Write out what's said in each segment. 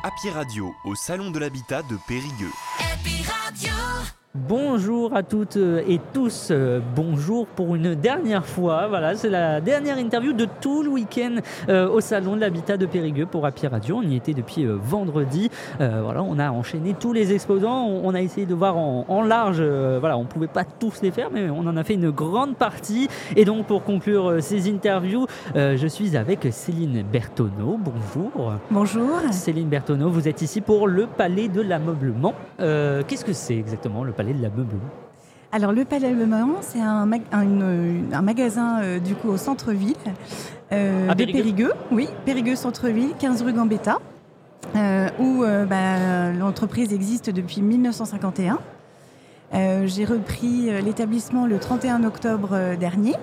Happy Radio au Salon de l'Habitat de Périgueux. Happy Radio. Bonjour à toutes et tous, bonjour pour une dernière fois, voilà, c'est la dernière interview de tout le week-end au Salon de l'Habitat de Périgueux pour Happy Radio. On y était depuis vendredi, voilà, on a enchaîné tous les exposants, on a essayé de voir en large, voilà, on ne pouvait pas tous les faire, mais on en a fait une grande partie. Et donc pour conclure ces interviews, je suis avec Céline Bertoneau, bonjour. Bonjour. Céline Bertoneau, vous êtes ici pour le Palais de l'Ameublement. Qu'est-ce que c'est exactement le Palais de l'Ameublement? Alors le Palais de l'Ameublement, c'est un magasin du coup au centre-ville de Périgueux. Oui, Périgueux centre-ville, 15 rue Gambetta, où l'entreprise existe depuis 1951. J'ai repris l'établissement le 31 octobre dernier.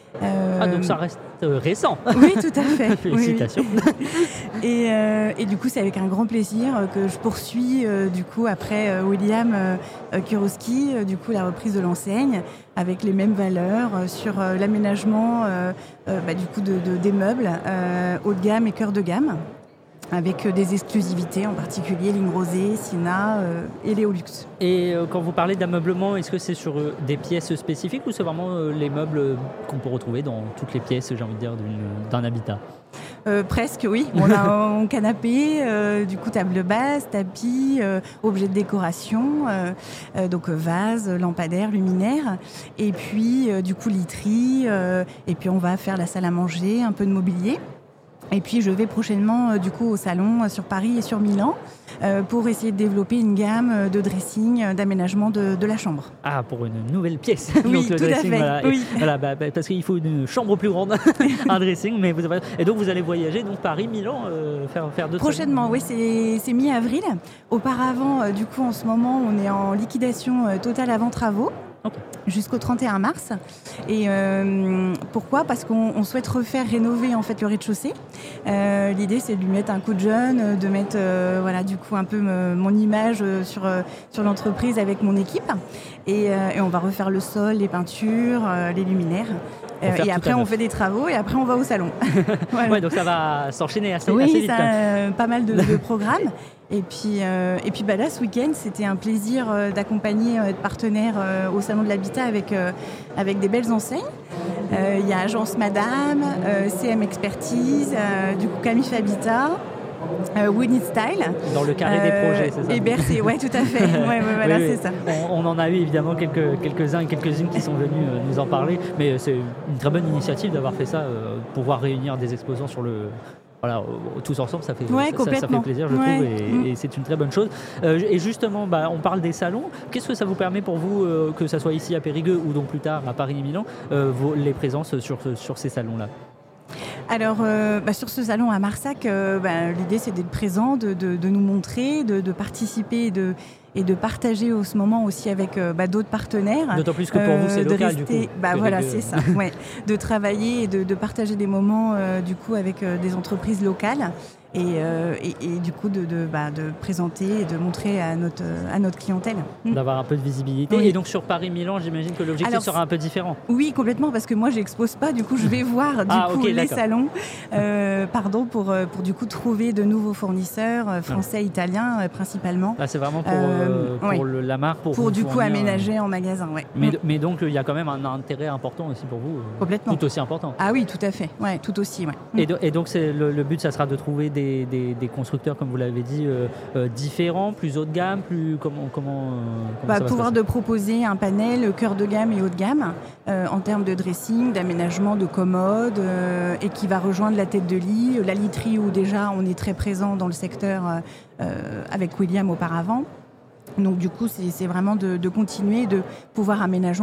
Donc ça reste récent. Oui, tout à fait. Félicitations. Oui. Et du coup, c'est avec un grand plaisir que je poursuis du coup après William Kurowski, du coup la reprise de l'enseigne avec les mêmes valeurs sur l'aménagement du coup des meubles haut de gamme et cœur de gamme, avec des exclusivités, en particulier ligne rosée, Sina et Léolux. Et quand vous parlez d'ameublement, est-ce que c'est sur des pièces spécifiques ou c'est vraiment les meubles qu'on peut retrouver dans toutes les pièces, j'ai envie de dire, d'un habitat? Presque, oui. On a un canapé, du coup table basse, tapis, objets de décoration, donc vase, lampadaire, luminaire, et puis du coup literie, et puis on va faire la salle à manger, un peu de mobilier. Et puis je vais prochainement du coup au salon sur Paris et sur Milan pour essayer de développer une gamme de dressing, d'aménagement de la chambre. Ah, pour une nouvelle pièce. Oui, donc, le tout dressing, à fait. Voilà. Oui. Voilà, parce qu'il faut une chambre plus grande, un dressing. Et donc vous allez voyager donc Paris, Milan, faire d'autres. Prochainement, oui, c'est mi-avril. Auparavant, du coup en ce moment on est en liquidation totale avant travaux. Okay. Jusqu'au 31 mars. Et pourquoi ? Parce qu'on souhaite rénover en fait le rez-de-chaussée. L'idée, c'est de lui mettre un coup de jeune, de mettre du coup un peu mon image sur l'entreprise avec mon équipe. Et on va refaire le sol, les peintures, les luminaires. Et après, on fait des travaux et après, on va au salon. Voilà. Ouais, donc ça va s'enchaîner assez vite. Oui, pas mal de programmes. Et puis là, ce week-end, c'était un plaisir d'accompagner, de partenaires au Salon de l'Habitat avec des belles enseignes. Il y a Agence Madame, CM Expertise, du coup Camif Habitat, Wood Style. Dans le carré des projets, c'est ça? Et Bercé, oui, tout à fait. Voilà, oui. C'est ça. On en a eu évidemment quelques-uns et quelques-unes qui sont venus nous en parler. Mais c'est une très bonne initiative d'avoir fait ça, pouvoir réunir des exposants sur le... Voilà, tous ensemble, ça fait plaisir, je trouve, et c'est une très bonne chose. Et justement, on parle des salons. Qu'est-ce que ça vous permet pour vous, que ça soit ici à Périgueux ou donc plus tard à Paris et Milan, les présences sur ces salons-là? Alors, sur ce salon à Marsac, l'idée c'est d'être présent, de nous montrer, de participer et de partager au ce moment aussi avec d'autres partenaires. D'autant plus que pour vous c'est local du coup. Voilà, c'est ça. Ouais. De travailler et de partager des moments du coup avec des entreprises locales. Et du coup de présenter et de montrer à notre clientèle. D'avoir un peu de visibilité. Oui. Et donc sur Paris-Milan, j'imagine que l'objectif sera un peu différent. Oui, complètement, parce que moi j'expose pas, du coup je vais voir les salons pour du coup trouver de nouveaux fournisseurs français, italiens principalement. Là c'est vraiment pour la marque, pour du coup aménager en magasin. Ouais. Mais donc il y a quand même un intérêt important aussi pour vous. Complètement. Tout aussi important. Ah oui, tout à fait. Ouais, tout aussi. Ouais. Et donc c'est le but, ça sera de trouver des constructeurs, comme vous l'avez dit, différents, plus haut de gamme, plus comment ça va pouvoir de proposer un panel cœur de gamme et haut de gamme en termes de dressing, d'aménagement, de commode, et qui va rejoindre la tête de lit, la literie où déjà on est très présent dans le secteur avec William auparavant. Donc du coup, c'est vraiment de continuer, de pouvoir aménager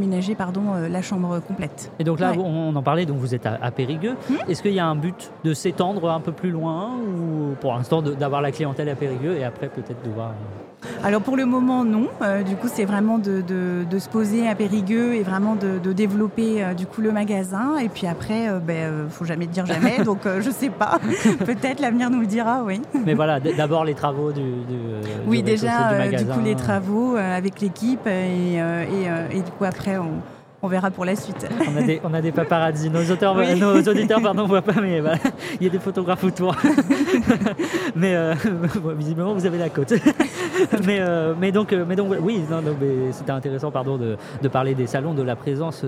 la chambre complète. Et donc là, on en parlait, donc vous êtes à Périgueux. Est-ce qu'il y a un but de s'étendre un peu plus loin ou pour l'instant d'avoir la clientèle à Périgueux et après peut-être de voir... Alors pour le moment, non. Du coup, c'est vraiment de se poser à Périgueux et vraiment de développer du coup le magasin. Et puis après, faut jamais dire jamais. Donc je sais pas. Peut-être l'avenir nous le dira, oui. Mais voilà, d'abord les travaux du déjà du magasin. Du coup les travaux avec l'équipe et du coup après on verra pour la suite. On a des paparazzis. Nos auditeurs ne voient pas, mais voilà, il y a des photographes autour. Mais visiblement, vous avez la cote. mais donc, oui, mais c'était intéressant, de parler des salons, de la présence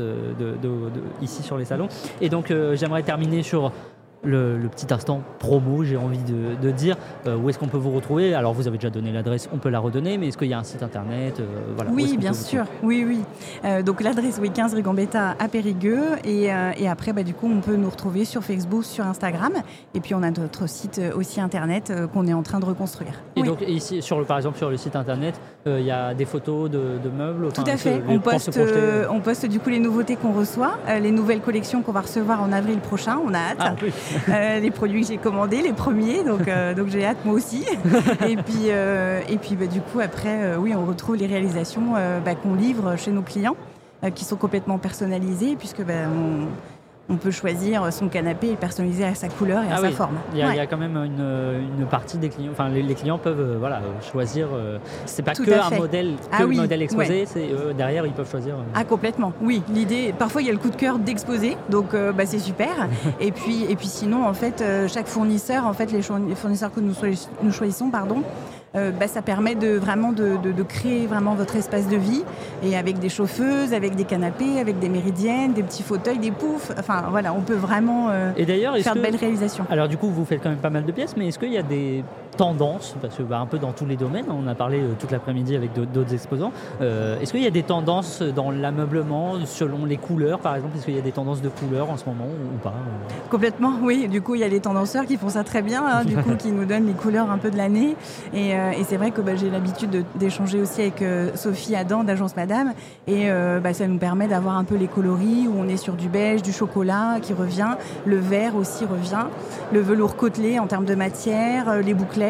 ici sur les salons. Et donc, j'aimerais terminer sur le petit instant promo, j'ai envie de dire. Où est-ce qu'on peut vous retrouver? Alors, vous avez déjà donné l'adresse, on peut la redonner, mais est-ce qu'il y a un site internet? Voilà, oui, bien sûr. Oui. Donc, l'adresse, oui, 15 rue Gambetta à Périgueux. Et après, du coup, on peut nous retrouver sur Facebook, sur Instagram. Et puis, on a notre site aussi internet qu'on est en train de reconstruire. Et donc, ici, par exemple, sur le site internet, il y a des photos de meubles. Tout à fait. On poste du coup les nouveautés qu'on reçoit, les nouvelles collections qu'on va recevoir en avril prochain. On a hâte. Ah, oui. Les produits que j'ai commandés, les premiers, donc j'ai hâte moi aussi. Et puis du coup après, oui, on retrouve les réalisations qu'on livre chez nos clients, qui sont complètement personnalisées, puisque on peut choisir son canapé et le personnaliser à sa couleur et à sa forme. Il y a quand même une partie des clients, enfin les clients peuvent choisir. C'est pas un modèle, le modèle exposé, c'est derrière ils peuvent choisir. Ah complètement, oui. L'idée, parfois il y a le coup de cœur d'exposer, donc c'est super. et puis sinon en fait chaque fournisseur, en fait les fournisseurs que nous choisissons, ça permet de créer vraiment votre espace de vie, et avec des chauffeuses, avec des canapés, avec des méridiennes, des petits fauteuils, des poufs. Enfin voilà, on peut vraiment faire de belles réalisations. Alors du coup, vous faites quand même pas mal de pièces, mais est-ce qu'il y a des tendances, parce que un peu dans tous les domaines, on a parlé toute l'après-midi avec d'autres exposants, est-ce qu'il y a des tendances dans l'ameublement selon les couleurs, par exemple? Est-ce qu'il y a des tendances de couleurs en ce moment ou pas? Complètement, oui. Du coup, il y a les tendanceurs qui font ça très bien, qui nous donnent les couleurs un peu de l'année. Et c'est vrai que j'ai l'habitude d'échanger aussi avec Sophie Adam d'Agence Madame, et ça nous permet d'avoir un peu les coloris, où on est sur du beige, du chocolat qui revient, le vert aussi revient, le velours côtelé en termes de matière, les bouclettes,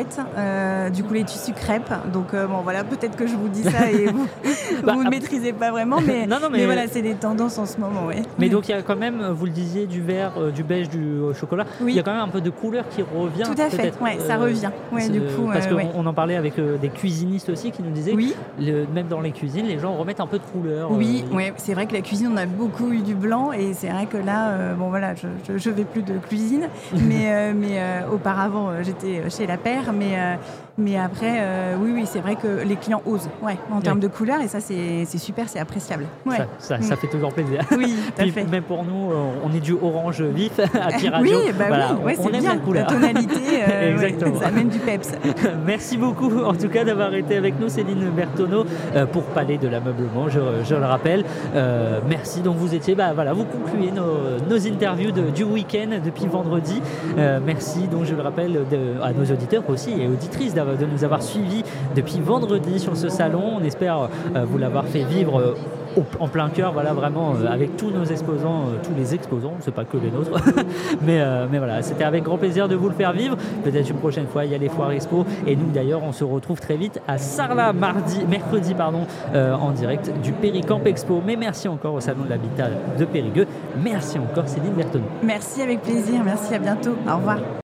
du coup les tissus crêpes. Donc peut-être que je vous dis ça et vous ne maîtrisez pas vraiment, mais voilà, c'est des tendances en ce moment. Ouais. Mais donc il y a quand même, vous le disiez, du vert, du beige, du chocolat, il y a quand même un peu de couleur qui revient. Tout à fait, ça revient. Du coup, parce qu'on en parlait avec des cuisinistes aussi qui nous disaient que même dans les cuisines, les gens remettent un peu de couleur. Oui, c'est vrai que la cuisine, on a beaucoup eu du blanc, et c'est vrai que là, je vais plus de cuisine, mais auparavant, j'étais chez La Paire, mais après, oui, c'est vrai que les clients osent, en termes de couleur, et ça, c'est super, c'est appréciable. Ouais. Ça fait toujours plaisir. Oui, tout à fait. Même pour nous, on est du orange vif à Pi Radio. On aime bien la couleur. La tonalité, exactement. Ça amène du peps. Merci beaucoup, en tout cas, d'avoir été avec nous, Céline Bertoneau, pour parler de l'ameublement, je le rappelle. Merci. Donc vous étiez, vous concluez nos interviews du week-end depuis vendredi. Merci, donc je le rappelle, à nos auditeurs aussi et auditrices de nous avoir suivis depuis vendredi sur ce salon. On espère vous l'avoir fait vivre en plein cœur, vraiment avec tous nos exposants, tous les exposants, c'est pas que les nôtres, mais voilà, c'était avec grand plaisir de vous le faire vivre. Peut-être une prochaine fois, il y a les foires expo, et nous d'ailleurs on se retrouve très vite à Sarlat mercredi en direct du Péricamp Expo. Mais merci encore au Salon de l'Habitat de Périgueux, merci encore Céline Bertoneau. Merci, avec plaisir, merci, à bientôt, au revoir.